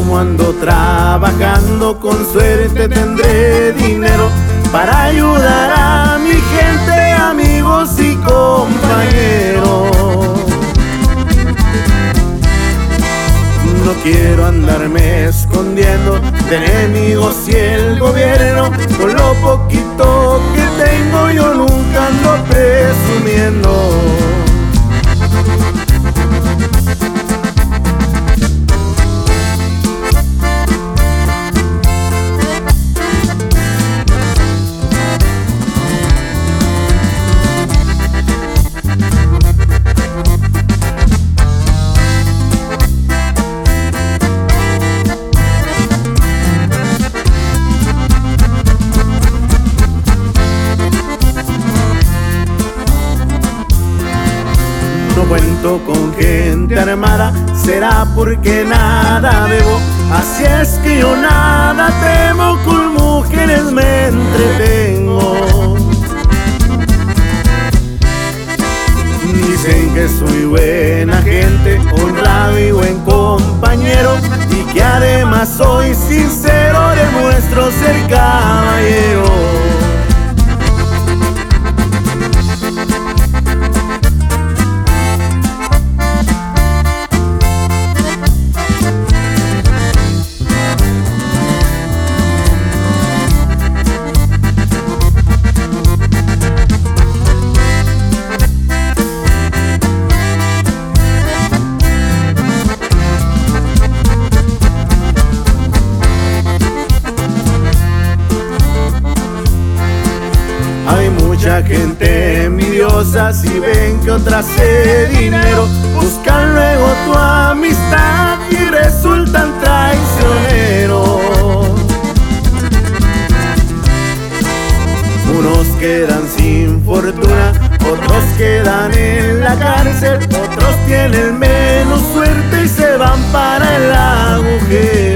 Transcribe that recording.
como ando trabajando, con suerte tendré dinero para ayudar a mi gente, amigos y compañeros. No quiero andarme escondiendo de enemigos y el gobierno. Con lo poquito que tengo yo nunca ando presumiendo. No cuento con gente armada, será porque nada debo. Así es que yo nada temo, con mujeres me entretengo. Dicen que soy buena gente, honrado y buen compañero, y que además soy sincero, demuestro ser caballero. Hay mucha gente envidiosa, si ven que otra hace dinero, buscan luego tu amistad y resultan traicioneros. Unos quedan sin fortuna, otros quedan en la cárcel, otros tienen menos suerte y se van para el agujero.